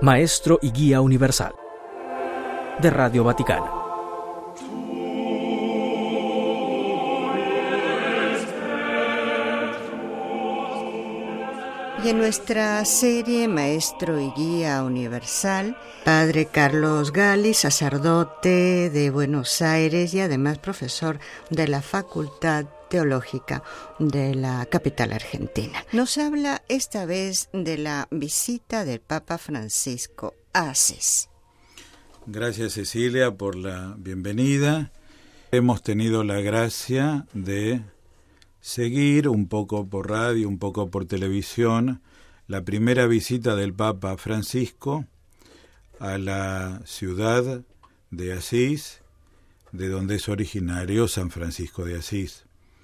Maestro y Guía Universal, de Radio Vaticana. Y en nuestra serie Maestro y Guía Universal, Padre Carlos Gali, sacerdote de Buenos Aires y además profesor de la Facultad Teológica de la capital argentina, nos habla esta vez de la visita del Papa Francisco a Asís. Gracias, Cecilia, por la bienvenida. Hemos tenido la gracia de seguir un poco por radio, un poco por televisión, la primera visita del Papa Francisco a la ciudad de Asís, de donde es originario San Francisco de Asís.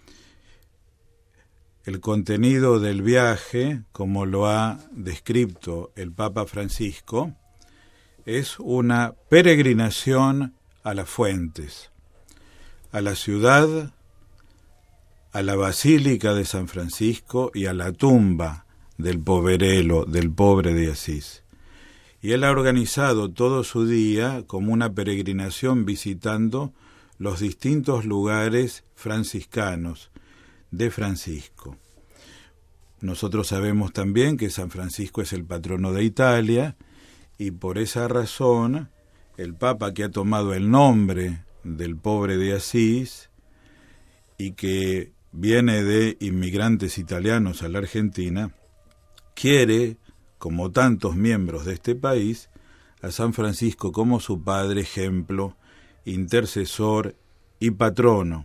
El contenido del viaje, como lo ha descrito el Papa Francisco, es una peregrinación a las fuentes, a la ciudad, a la Basílica de San Francisco y a la tumba del poverelo, del pobre de Asís. Y él ha organizado todo su día como una peregrinación visitando los distintos lugares franciscanos de Francisco. Nosotros sabemos también que San Francisco es el patrono de Italia y por esa razón el Papa, que ha tomado el nombre del pobre de Asís y que viene de inmigrantes italianos a la Argentina, quiere, como tantos miembros de este país, a San Francisco como su padre, ejemplo, intercesor y patrono.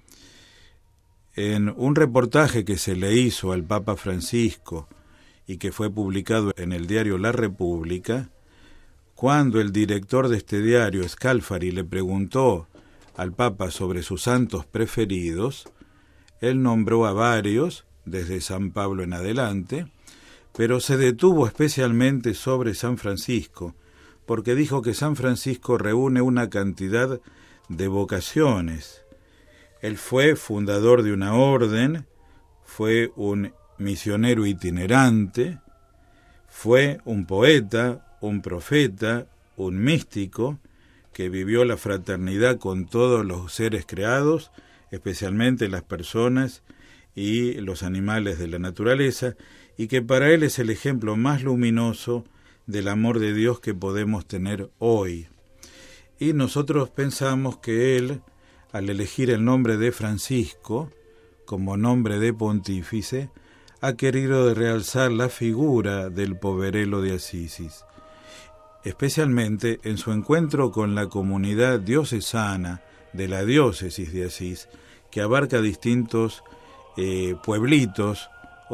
En un reportaje que se le hizo al Papa Francisco y que fue publicado en el diario La República, cuando el director de este diario, Scalfari, le preguntó al Papa sobre sus santos preferidos, él nombró a varios, desde San Pablo en adelante, pero se detuvo especialmente sobre San Francisco, porque dijo que San Francisco reúne una cantidad de vocaciones. Él fue fundador de una orden, fue un misionero itinerante, fue un poeta, un profeta, un místico, que vivió la fraternidad con todos los seres creados, especialmente las personas y los animales de la naturaleza, y que para él es el ejemplo más luminoso del amor de Dios que podemos tener hoy. Y nosotros pensamos que él, al elegir el nombre de Francisco como nombre de pontífice, ha querido realzar la figura del poverelo de Asís, especialmente en su encuentro con la comunidad diocesana de la diócesis de Asís, que abarca distintos pueblitos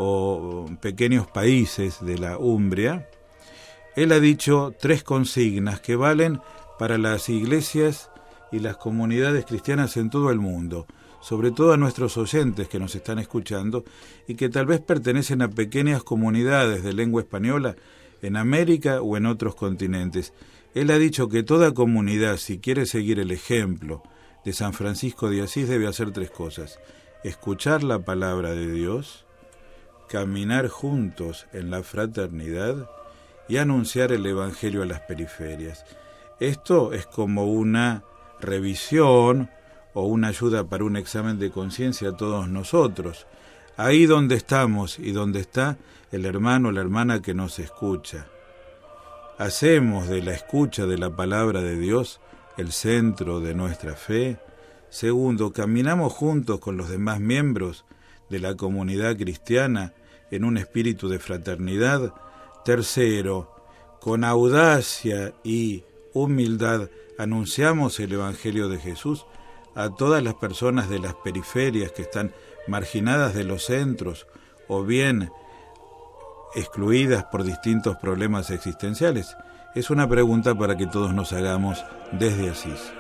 o pequeños países de la Umbria. Él ha dicho 3 consignas que valen para las iglesias y las comunidades cristianas en todo el mundo, sobre todo a nuestros oyentes que nos están escuchando y que tal vez pertenecen a pequeñas comunidades de lengua española en América o en otros continentes. Él ha dicho que toda comunidad, si quiere seguir el ejemplo de San Francisco de Asís, debe hacer 3 cosas: escuchar la palabra de Dios, caminar juntos en la fraternidad y anunciar el Evangelio a las periferias. Esto es como una revisión o una ayuda para un examen de conciencia a todos nosotros, ahí donde estamos y donde está el hermano o la hermana que nos escucha. Hacemos de la escucha de la palabra de Dios el centro de nuestra fe. Segundo, caminamos juntos con los demás miembros de la comunidad cristiana en un espíritu de fraternidad. Tercero, con audacia y humildad anunciamos el Evangelio de Jesús a todas las personas de las periferias que están marginadas de los centros o bien excluidas por distintos problemas existenciales. Es una pregunta para que todos nos hagamos desde Asís.